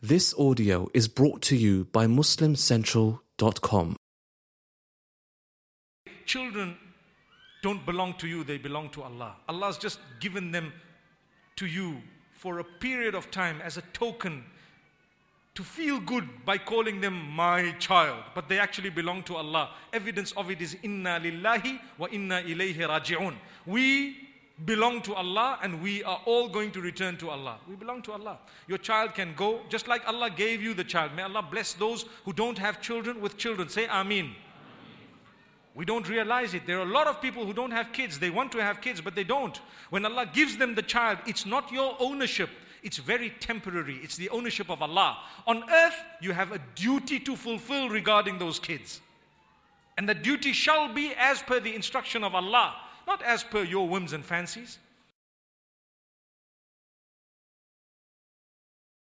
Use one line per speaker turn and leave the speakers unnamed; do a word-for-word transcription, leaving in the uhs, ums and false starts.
This audio is brought to you by muslim central dot com.
Children don't belong to you, they belong to Allah. Allah's just given them to you for a period of time as a token to feel good by calling them my child, but they actually belong to Allah. Evidence of it is inna lillahi wa inna ilayhi raji'un. We belong to Allah and we are all going to return to Allah. We belong to Allah. Your child can go just like Allah gave you the child. May Allah bless those who don't have children with children. Say Ameen. We don't realize it. There are a lot of people who don't have kids. They want to have kids, but they don't. When Allah gives them the child, it's not your ownership. It's very temporary. It's the ownership of Allah. On earth, you have a duty to fulfill regarding those kids. And the duty shall be as per the instruction of Allah, not as per your whims and fancies.